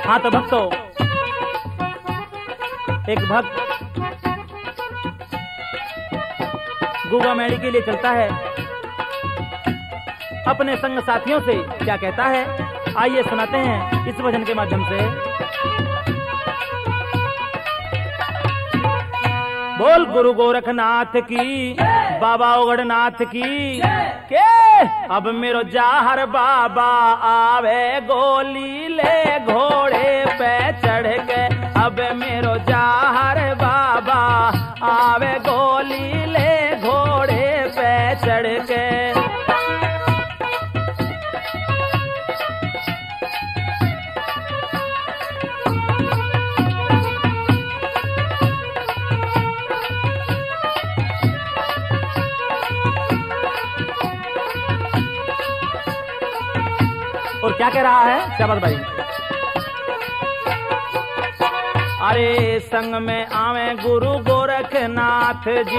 हाँ तो भक्तों, एक भक्त गुगा मेड़ी के लिए चलता है, अपने संग साथियों से क्या कहता है, आइए सुनाते हैं इस भजन के माध्यम से। बोल गुरु गोरखनाथ की, बाबा ओगड़नाथ की, के अब मेरो जाहर बाबा आवे गोली ले घोड़े पे चढ़ के, अब मेरो जाहर बाबा आवे गोली ले घोड़े पे चढ़ के। और क्या कह रहा है शाबाश भाई। अरे संग में आवे गुरु गोरखनाथ जी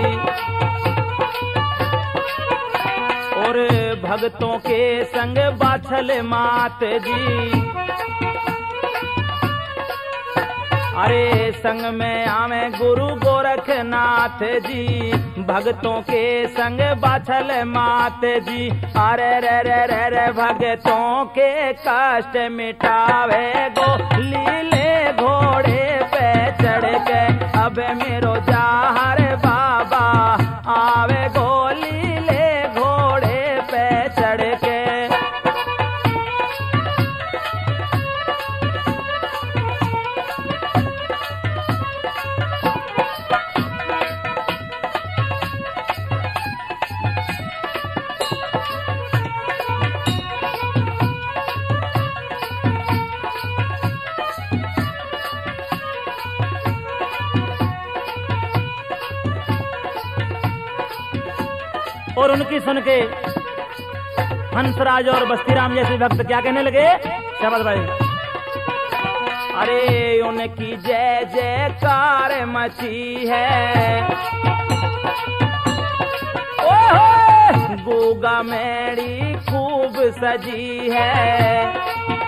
और भक्तों के संग बाछल मात जी। अरे संग में आवे गुरु गोरखनाथ जी, भक्तों के संग बाछल मात जी। अरे रे रे रे रे भक्तों के कष्ट मिटावे गोली ले घोड़े पे चढ़ के, अब मेरो जाहर बाबा आवे गोली ले घोड़े पे चढ़ के। और उनकी सुन के हंसराज और बस्तीराम जैसे भक्त क्या कहने लगे शाबाश भाई। अरे उनकी जय जयकार मची है, ओहो गुगा मेड़ी खूब सजी है।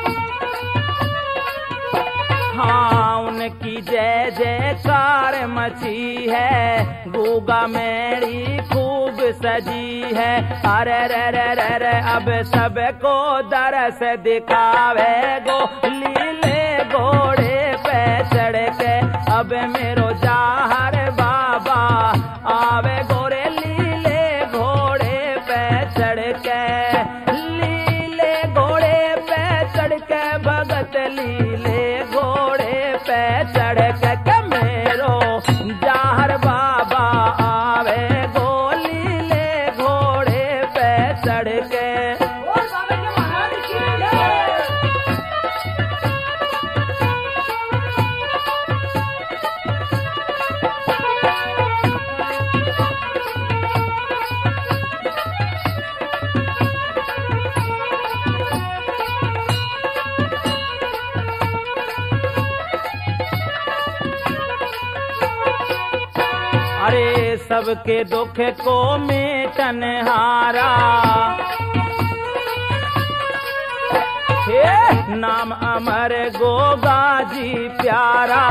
हाँ उनकी जय जयकार मची है, गुगा मेड़ी खूब सजी है। अरे रे रे रे रे अब सबको दरस दिखावे गोली ले घोड़े पे चढ़ के, अब मेरो जाहर बाबा आवे गोरे लीले घोड़े पे चढ़ के। लीले घोड़े पे चढ़ के भगत लीले घोड़े पे चढ़ के मेरो जाहर बाबा आवे गोली ले घोड़े पे चढ़ के। अरे सबके दुख को मेटन हारा, हे नाम अमर गोगा जी प्यारा।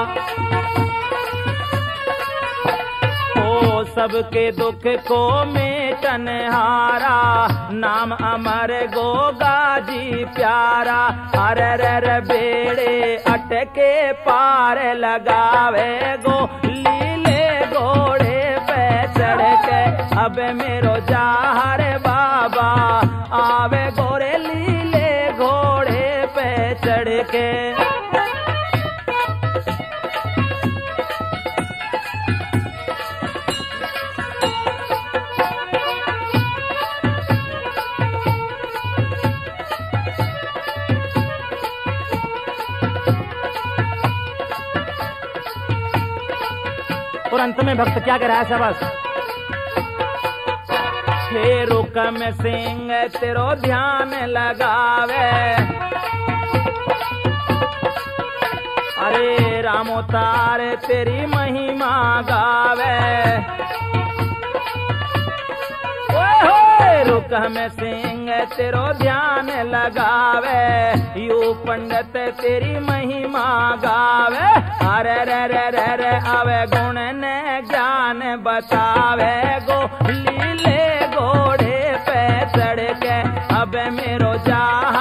ओ सबके दुख को मेटन हारा, नाम अमर गोगा जी प्यारा। अरे रे रे बेड़े अटके पार लगावे गोली घोड़े पे चढ़ के, अब मेरो जाहर बाबा आवे गोरे लीले घोड़े पे चढ़ के। और अंत में भक्त क्या कह रहा है शाबाश। हे रुकम सिंह तेरो ध्यान लगावे, अरे रामो तार तेरी महिमा गावे। ओए होए रुक में सिंह तेरो ध्यान लगावे, यू पंडित तेरी महिमा गावे। अरे रे रे रे रे आवे गुण ने ज्ञान बतावे, गो लीले घोड़े पे चढ़ के अब मेरो जा